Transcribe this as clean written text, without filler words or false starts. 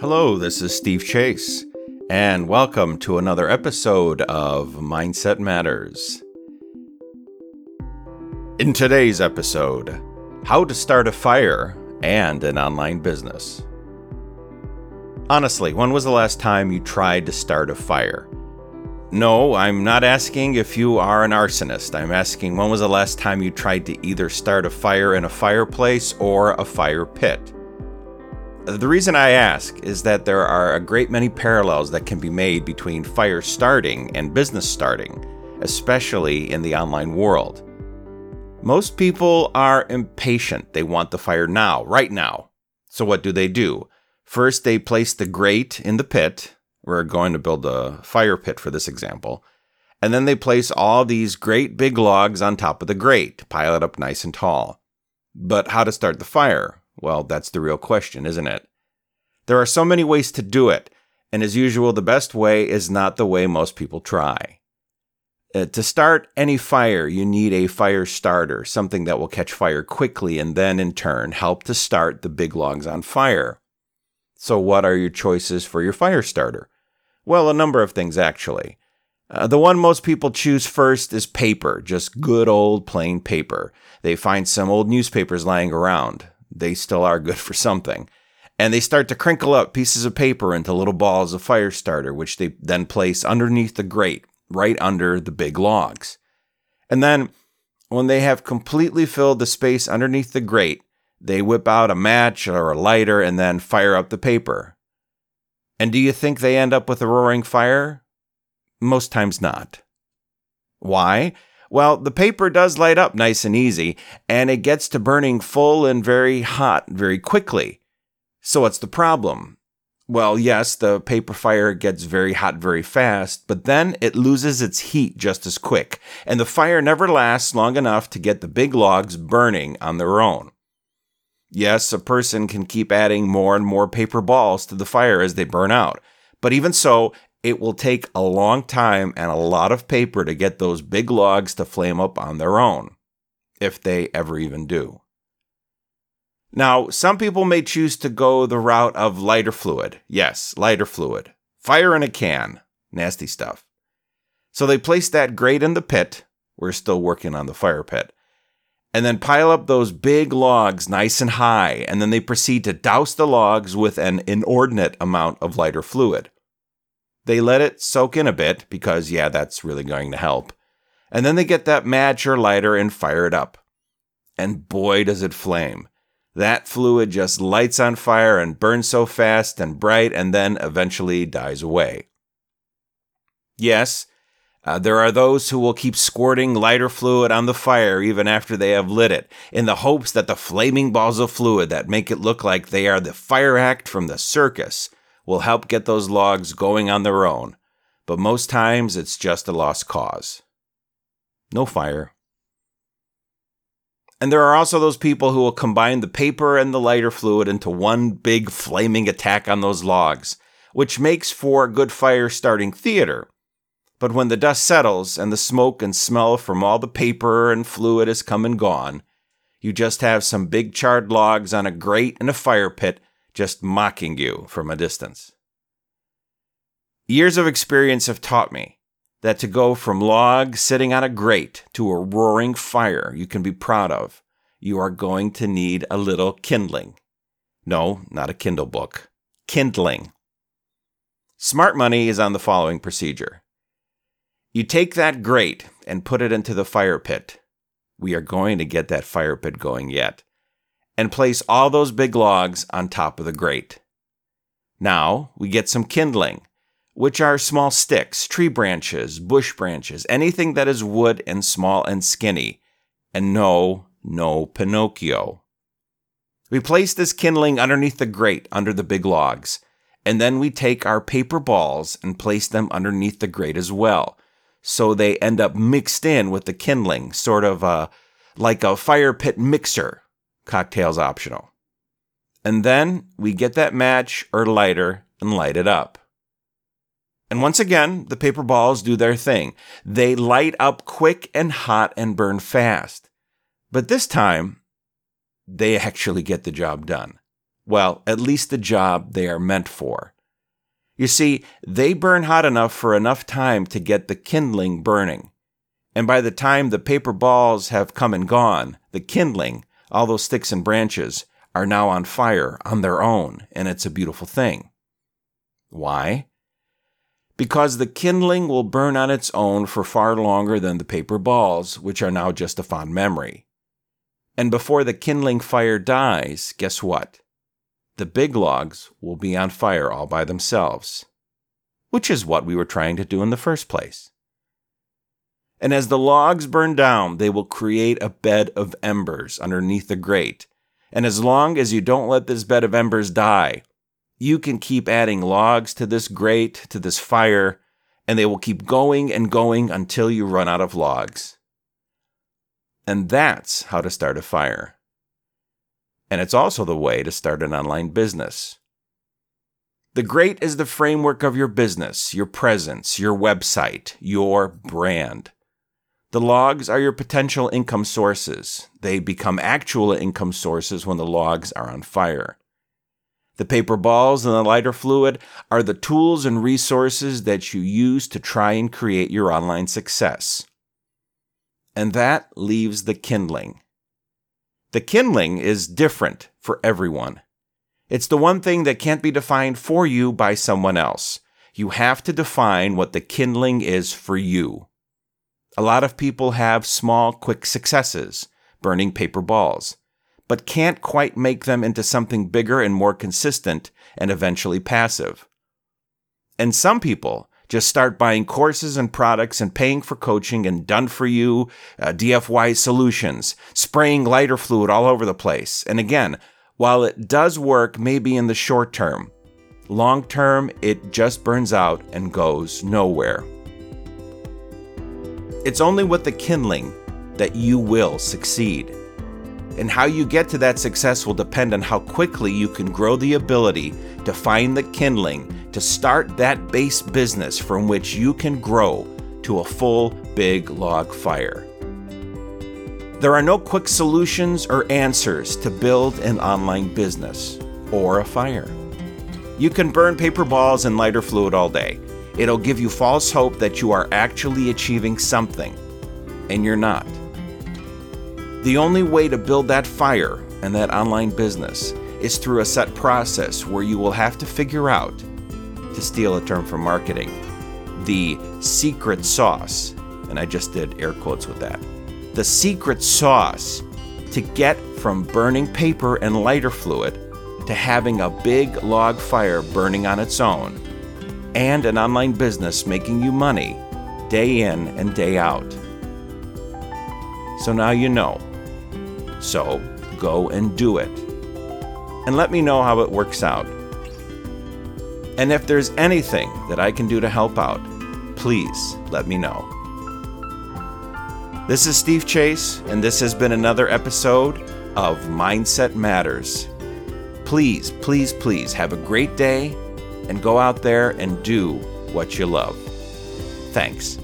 Hello, this is Steve Chase, and welcome to another episode of Mindset Matters. In today's episode, how to start a fire and an online business. Honestly, when was the last time you tried to start a fire? No, I'm not asking if you are an arsonist. I'm asking when was the last time you tried to either start a fire in a fireplace or a fire pit? The reason I ask is that there are a great many parallels that can be made between fire starting and business starting, especially in the online world. Most people are impatient. They want the fire now, right now. So what do? First, they place the grate in the pit. We're going to build a fire pit for this example. And then they place all these great big logs on top of the grate, pile it up nice and tall. But how to start the fire? Well, that's the real question, isn't it? There are so many ways to do it, and as usual, the best way is not the way most people try. To start any fire, you need a fire starter, something that will catch fire quickly and then, in turn, help to start the big logs on fire. So what are your choices for your fire starter? Well, a number of things, actually. The one most people choose first is paper, just good old plain paper. They find some old newspapers lying around. They still are good for something. And they start to crinkle up pieces of paper into little balls of fire starter, which they then place underneath the grate, right under the big logs. And then, when they have completely filled the space underneath the grate, they whip out a match or a lighter and then fire up the paper. And do you think they end up with a roaring fire? Most times not. Why? Well, the paper does light up nice and easy, and it gets to burning full and very hot very quickly. So what's the problem? Well, yes, the paper fire gets very hot very fast, but then it loses its heat just as quick, and the fire never lasts long enough to get the big logs burning on their own. Yes, a person can keep adding more and more paper balls to the fire as they burn out, but even so, it will take a long time and a lot of paper to get those big logs to flame up on their own, if they ever even do. Now, some people may choose to go the route of lighter fluid. Yes, lighter fluid. Fire in a can. Nasty stuff. So they place that grate in the pit. We're still working on the fire pit. And then pile up those big logs nice and high, and then they proceed to douse the logs with an inordinate amount of lighter fluid. They let it soak in a bit, because, that's really going to help. And then they get that match or lighter and fire it up. And boy, does it flame. That fluid just lights on fire and burns so fast and bright and then eventually dies away. Yes, there are those who will keep squirting lighter fluid on the fire even after they have lit it, in the hopes that the flaming balls of fluid that make it look like they are the fire act from the circus will help get those logs going on their own, but most times it's just a lost cause. No fire. And there are also those people who will combine the paper and the lighter fluid into one big flaming attack on those logs, which makes for good fire starting theater. But when the dust settles and the smoke and smell from all the paper and fluid has come and gone, you just have some big charred logs on a grate in a fire pit just mocking you from a distance. Years of experience have taught me that to go from logs sitting on a grate to a roaring fire you can be proud of, you are going to need a little kindling. No, not a Kindle book. Kindling. Smart money is on the following procedure. You take that grate and put it into the fire pit. We are going to get that fire pit going yet. And place all those big logs on top of the grate. Now, we get some kindling, which are small sticks, tree branches, bush branches, anything that is wood and small and skinny. And no Pinocchio. We place this kindling underneath the grate under the big logs, and then we take our paper balls and place them underneath the grate as well, so they end up mixed in with the kindling, sort of like a fire pit mixer. Cocktails optional. And then we get that match or lighter and light it up. And once again, the paper balls do their thing. They light up quick and hot and burn fast. But this time, they actually get the job done. Well, at least the job they are meant for. You see, they burn hot enough for enough time to get the kindling burning. And by the time the paper balls have come and gone, the kindling, all those sticks and branches, are now on fire on their own, and it's a beautiful thing. Why? Because the kindling will burn on its own for far longer than the paper balls, which are now just a fond memory. And before the kindling fire dies, guess what? The big logs will be on fire all by themselves, which is what we were trying to do in the first place. And as the logs burn down, they will create a bed of embers underneath the grate. And as long as you don't let this bed of embers die, you can keep adding logs to this grate, to this fire, and they will keep going and going until you run out of logs. And that's how to start a fire. And it's also the way to start an online business. The grate is the framework of your business, your presence, your website, your brand. The logs are your potential income sources. They become actual income sources when the logs are on fire. The paper balls and the lighter fluid are the tools and resources that you use to try and create your online success. And that leaves the kindling. The kindling is different for everyone. It's the one thing that can't be defined for you by someone else. You have to define what the kindling is for you. A lot of people have small, quick successes, burning paper balls, but can't quite make them into something bigger and more consistent and eventually passive. And some people just start buying courses and products and paying for coaching and done-for-you DFY solutions, spraying lighter fluid all over the place. And again, while it does work maybe in the short term, long term it just burns out and goes nowhere. It's only with the kindling that you will succeed. And how you get to that success will depend on how quickly you can grow the ability to find the kindling to start that base business from which you can grow to a full big log fire. There are no quick solutions or answers to build an online business or a fire. You can burn paper balls and lighter fluid all day. It'll give you false hope that you are actually achieving something, and you're not. The only way to build that fire and that online business is through a set process where you will have to figure out, to steal a term from marketing, the secret sauce, and I just did air quotes with that, the secret sauce to get from burning paper and lighter fluid to having a big log fire burning on its own, and an online business making you money day in and day out. So now you know. So go and do it. And let me know how it works out. And if there's anything that I can do to help out, please let me know. This is Steve Chase, and this has been another episode of Mindset Matters. Please, please, please have a great day and go out there and do what you love. Thanks.